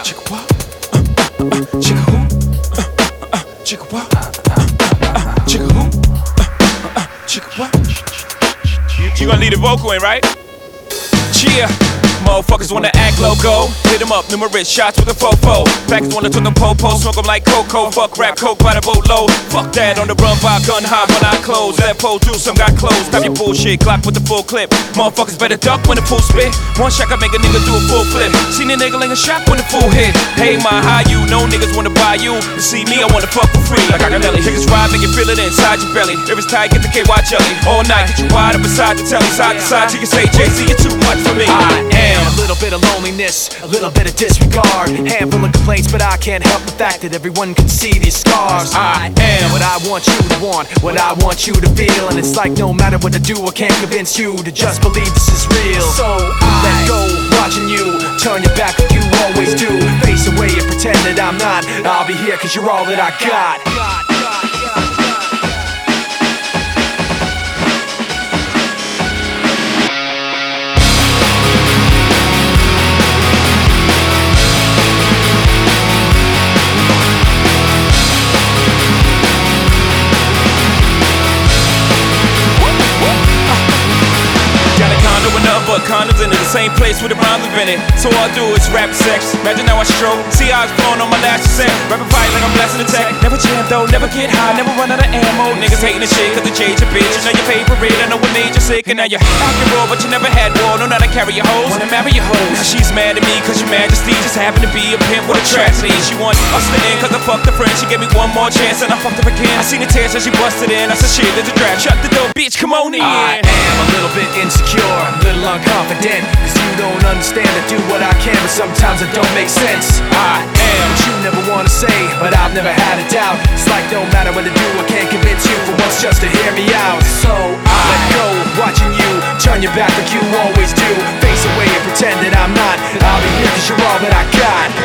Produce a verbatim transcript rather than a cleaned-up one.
Chicka what? Uh, uh, uh, chicka who? Uh, uh, uh, chicka what? Uh, uh, uh, chicka who? Uh, uh, uh, chicka what? You gonna leave the vocal in, right? Cheer. Motherfuckers wanna act loco. Hit them up, numerous shots with a fofo. Packers wanna took them po-po, smoke them like cocoa. Fuck rap, coke by the boatload. Fuck that, on the run by gun high when I close. That pole do some got closed. Stop your bullshit, Glock with the full clip. Motherfuckers better duck when the full spit. One shot can make a nigga do a full flip. Seen a nigga ling a shot when the full hit. Hey, my how you? No niggas wanna buy you. To see me, I wanna fuck for free. Like I got belly. Niggas ride, make you feel it inside your belly. If it's tight, get the K Y jelly. All night, get you wide up beside the telly. Side to side, till you say, Jay-Z, you're too much for me. I am a little bit of loneliness, a little bit of disregard. Handful of complaints, but I can't help the fact that everyone can see these scars. I am what I want you to want, what I want you to feel. And it's like no matter what I do, I can't convince you to just believe this is real. So I let go, watching you turn your back like you always do. Face away and pretend that I'm not. I'll be here cause you're all that I got. But condoms into the same place with the rhymes invented. So all I do is rap sex. Imagine how I stroke. See how it's blowing on my last set. Rapping fight like I'm blasting the tech. Never jam though, never get high, never run out of ammo. Niggas hating the shit cause they change your bitch. You know your favorite, I know what made you sick. And now you're acting raw, but you never had war. Know how to carry your hoes, wanna marry your hoes. Now she's mad at me cause your majesty just happened to be a pimp with a tragedy. She want us to end cause I fucked her friend. She gave me one more chance and I fucked her again. I seen the tears as she busted in. I said shit, there's a draft. Shut the door, bitch, come on in. I am a little bit insecure, a little unconfident. Cause you don't understand, I do what I can, but sometimes it don't make sense. I am what you never wanna say, but I've never had a doubt. It's like no matter what I do, I can't convince you for once just to hear me out. So I let go, watching you turn your back like you always do. Face away and pretend that I'm not. I'll be here cause you're all that I got.